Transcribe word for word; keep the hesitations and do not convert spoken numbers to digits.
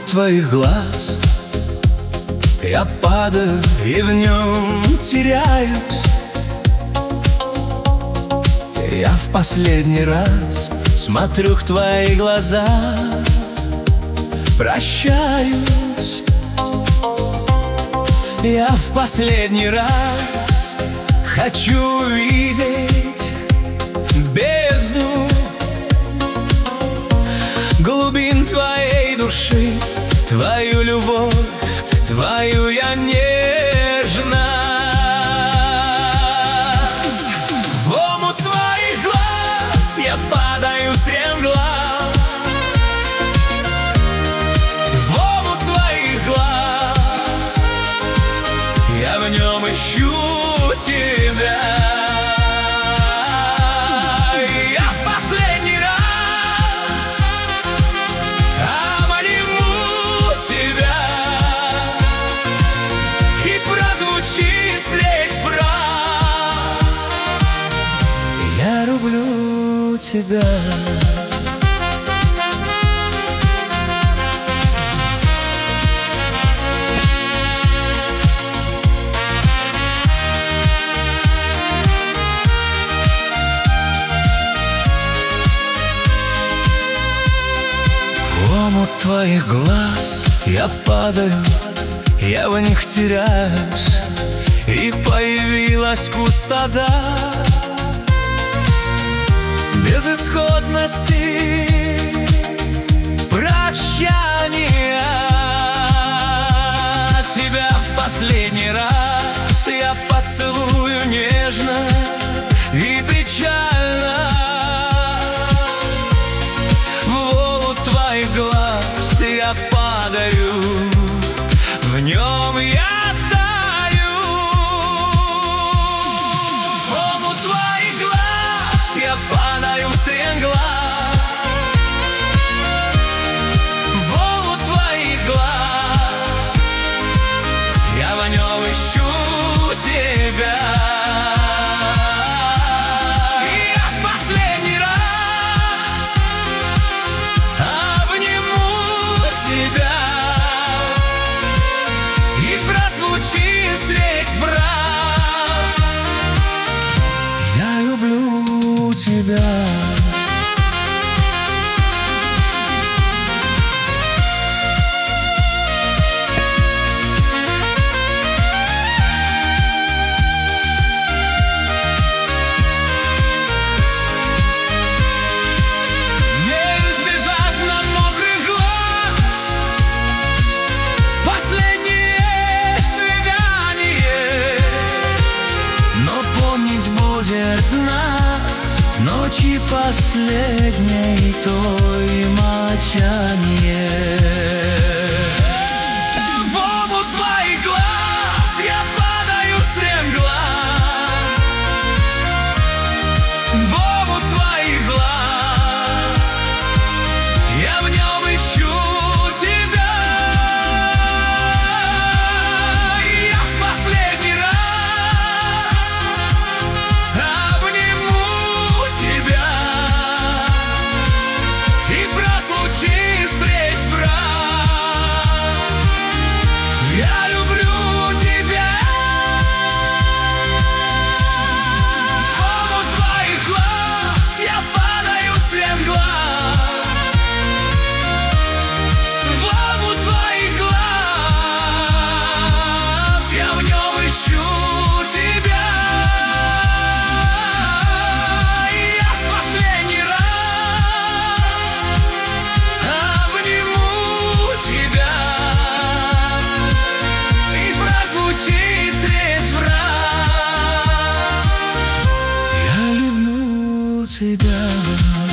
твоих глаз я падаю и в нем теряюсь. Я в последний раз смотрю в твои глаза, прощаюсь. Я в последний раз хочу увидеть бездну глубин твоей души, твою любовь, твою я нежность. В омут твоих глаз я падаю стремглав, в омут твоих глаз я в нем ищу тебя. Я люблю тебя. В омут твоих глаз я падаю, я в них теряюсь, и появилась пустота безысходности, прощания. Тебя в последний раз я поцелую нежно и печально. В омут твоих глаз я падаю, в нем я таю. В омут твоих глаз я падаю стремглав, в омут твоих глаз я в нем ищу тебя. И я в последний раз обниму тебя, и прозвучит встреч фраз: я люблю тебя. Нас ночи последней, той молчание. В омут твоих глаз я падаю стремглав, в омут твоих глаз я в нем ищу тебя. И я в последний раз тебя.